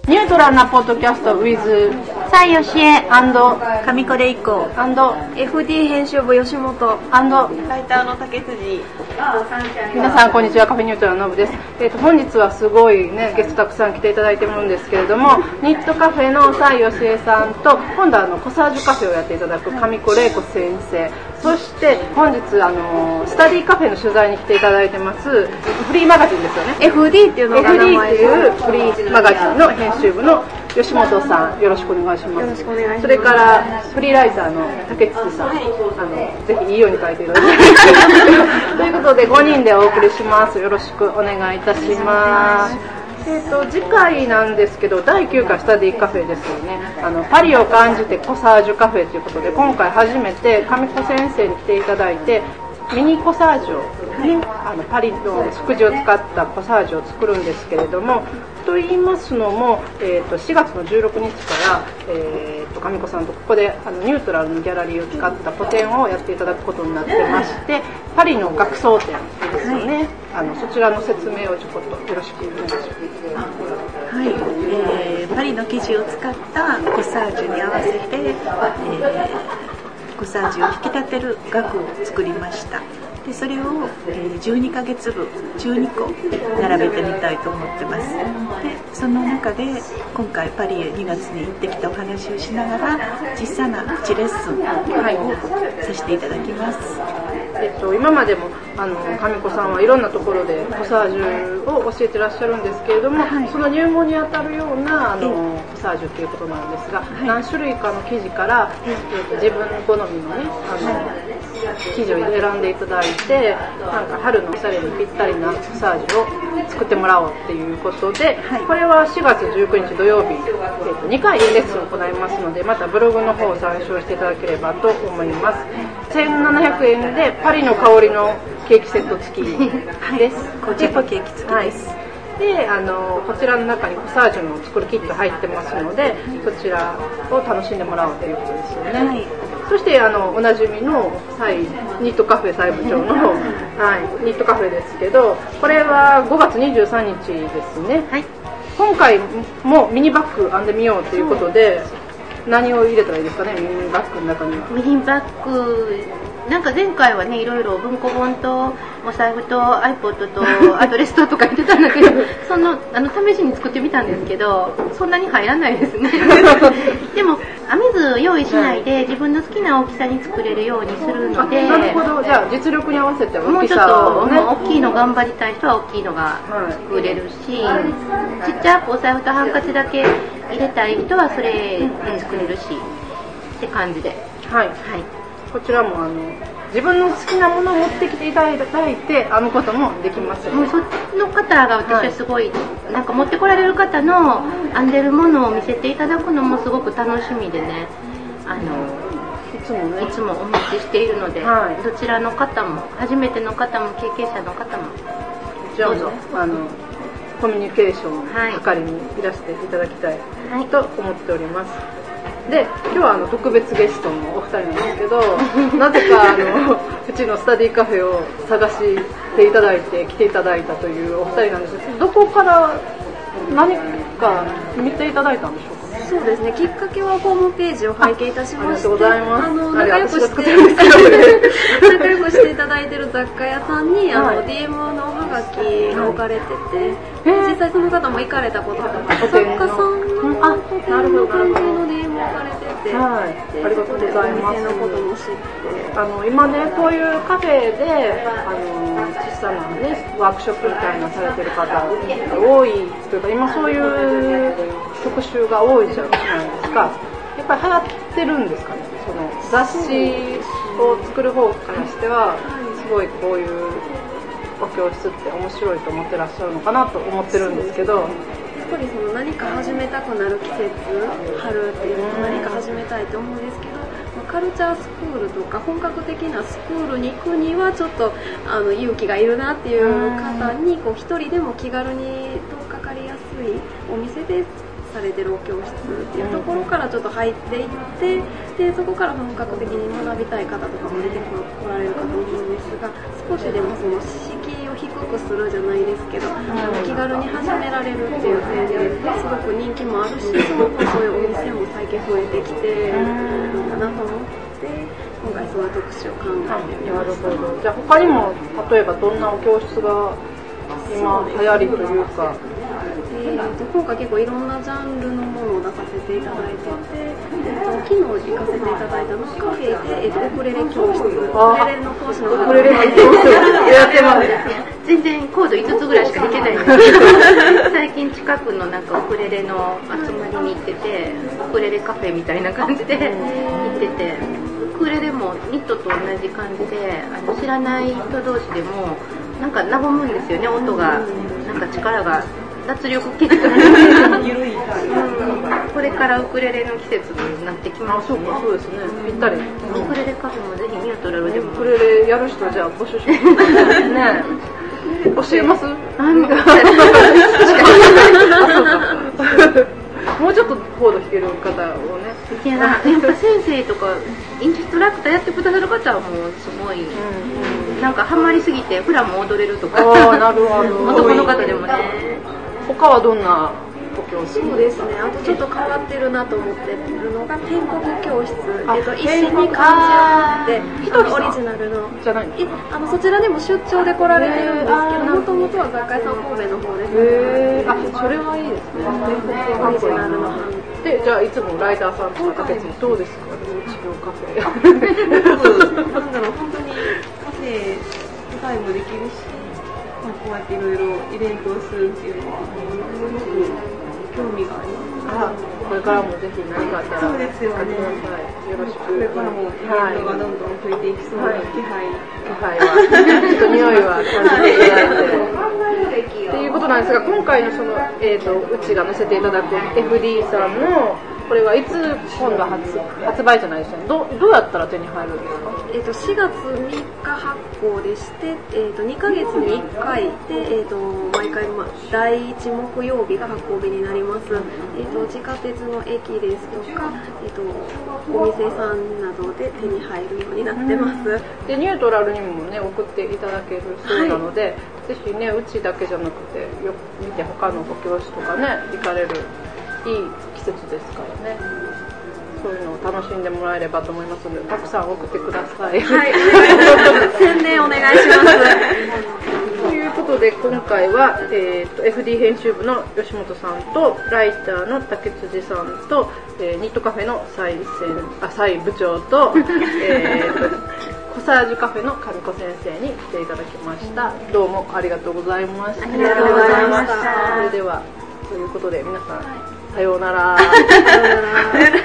ニュートラルなポッドキャスト with さいよしえ上これ以降 FD 編集部吉本ライターの竹辻。 皆さんこんにちは、カフェニュートラルののぶです。本日はすごいねゲストたくさん来ていただいてるんですけれども、ニットカフェのさいよしえさんと、今度はコサージュカフェをやっていただく上子玲子先生、そして本日スタディカフェの取材に来ていただいてますフリーマガジンですよね、 FD っていうのが名前 FD っていうフリーマガジンの編集部の吉本さん、よろしくお願いします。 よろしくお願いします。 それからフリーライターの竹内さん、ぜひいいように書いていただきということで5人でお送りします。よろしくお願いいたします。次回なんですけど、第9回スタディカフェですよね。パリを感じてコサージュカフェということで、今回初めて上子先生に来ていただいて、ミニコサージュを、パリの食事を使ったコサージュを作るんですけれども、と言いますのも、4月の16日から、上子さんとここでニュートラルのギャラリーを使った個展をやっていただくことになってまして、パリの学装展ですよね、そちらの説明をちょこっとよろしくお願いします。 はい、パリの生地を使ったコサージュに合わせて、コサージュを引き立てる額を作りました。でそれを12ヶ月分12個並べてみたいと思ってます。でその中で今回パリへ2月に行ってきたお話をしながら小さなプチレッスンをさせていただきます。 今までも上子さんはいろんなところでコサージュを教えてらっしゃるんですけれども、その入門にあたるようなコサージュということなんですが、何種類かの生地から、自分の好みのね生地を選んでいただいて、なんか春のおしゃれにぴったりなコサージュを作ってもらおうっていうことで、これは4月19日土曜日、2回レッスンを行いますので、またブログの方を参照していただければと思います。1700円でパリの香りのケーキセット付きです。 紅茶とケーキ付きです。 でこちらの中にコサージュの作るキット入ってますので、そちらを楽しんでもらおうということですよね。そしておなじみのニットカフェ再部長の、ニットカフェですけど、これは5月23日ですね。今回もミニバッグ編んでみようということで、何を入れたらいいですかね、ミニバッグの中には。 ミニバッグなんか前回はね、いろいろ文庫本とお財布と iPod とアドレスとか言ってたんだけどその試しに作ってみたんですけど、そんなに入らないですねでも編み図用意しないで自分の好きな大きさに作れるようにするので、 なるほど。じゃあ実力に合わせてもうちょっと、大きいの頑張りたい人は大きいのが作れるし、ちっちゃくお財布とハンカチだけ入れたい人はそれで作れるしって感じで、 こちらも自分の好きなものを持ってきていただいて編むこともできますよね。 その方が私はすごい、なんか持ってこられる方の編んでるものを見せていただくのもすごく楽しみでね、いつもお待ちしているので、どちらの方も初めての方も経験者の方もどうぞコミュニケーションを図りにいらしていただきたいと思っております。で今日は特別ゲストのお二人なんですけどなぜかうちのスタディカフェを探していただいて来ていただいたというお二人なんですけど、どこから何か見ていただいたんでしょうか。 そうですね、きっかけはホームページを拝見いたしまして、 ありがとうございます。 仲良くしていただいている雑貨屋さんにDM のおはがきが置かれてて、実際その方も行かれたこととか、作家さんの個展の関係の DM 置かれてて、 ありがとうございます。 お店のことも知って今ね、こういうカフェで小さなねワークショップみたいなされてる方が多いというか、今そういう特集が多いじゃないですか。やっぱり流行ってるんですかね。その雑誌を作る方からしてはすごいこういうお教室って面白いと思ってらっしゃるのかなと思ってるんですけど、 やっぱりその何か始めたくなる季節、春っていうの何か始めたいと思うんですけど、カルチャースクールとか本格的なスクールに行くにはちょっと勇気がいるなっていう方に一人でも気軽にとっかかりやすいお店でされてるお教室っていうところからちょっと入っていって、でそこから本格的に学びたい方とかも出てこられるかと思うんですが、少しでもその敷居を低く得するじゃないですけど、気軽に始められるっていう点ですごく人気もあるし、そういうお店も最近増えてきてるんだなと思って、今回そういう特集を考えてみました。 なるほど。じゃあ他にも例えばどんなお教室が今流行りというか、 今回結構いろんなジャンルのものを出させていただいてて、昨日行かせていただいたのカフェで、ウクレレ教室、ウクレレの講師の方ウクレレ教室やってます。 全然コード5つぐらいしか弾けないんですけど、最近近くのなんかウクレレの集まりに行ってて、ウクレレカフェみたいな感じで行ってて、ウクレレもニットと同じ感じで、知らない人同士でもなんか和むんですよね、音が。なんか力が脱力系とかこれからウクレレの季節になってきますね。 そうですね。ぴったり。 ウクレレカフェもぜひニュートラルでも。 ウクレレやる人じゃあ募集しますね。教えます？もうちょっとコード弾ける方をね。 いややっぱ先生とかインストラクターやってくださる方はもうすごい、なんかハマりすぎてフラも踊れるとか。 なるほど。 男の方でもね。 他はどんなお教室？ そうですね。あとちょっと変わってるなと思ってるのが天国教室。一心に漢字を持ってオリジナルのじゃないの？ そちらでも出張で来られてるんですけど、もともとは雑貨屋さん神戸の方です。 それはいいですね。 オリジナルので、じゃあいつもライターさんとかかけてどうですか？うちのカフェ。 なんだろう、本当にカフェデザインもできるし、こうやっていろいろイベントをするっていうのはすごく興味があります。 これからもぜひ何かあったらそうですよね。 よろしく。 これからもイベントがどんどん増えていきそうな気配はちょっと匂いは感じていただいてっていうことなんですが、今回のそのうちが載せていただく FD さんのこれはいつ今度発売じゃないですね。どうやったら手に入るんですか？ 4月3日発行でして、2ヶ月に1回で、毎回、第1木曜日が発行日になります。地下鉄の駅ですとか、お店さんなどで手に入るようになってます。 でニュートラルにもね送っていただけるそうなので、ぜひねうちだけじゃなくてよく見て他のご教室とかね行かれるいい季節ですからね。そういうのを楽しんでもらえればと思いますので、たくさん送ってください。 はい、宣伝お願いします。 ということで今回は、FD 編集部の吉本さんとライターの竹辻さんと、ニットカフェの蔡部長と、コサージュカフェの上子先生に来ていただきました。どうもありがとうございました。 ありがとうございました。 それではということで皆さん、さようなら。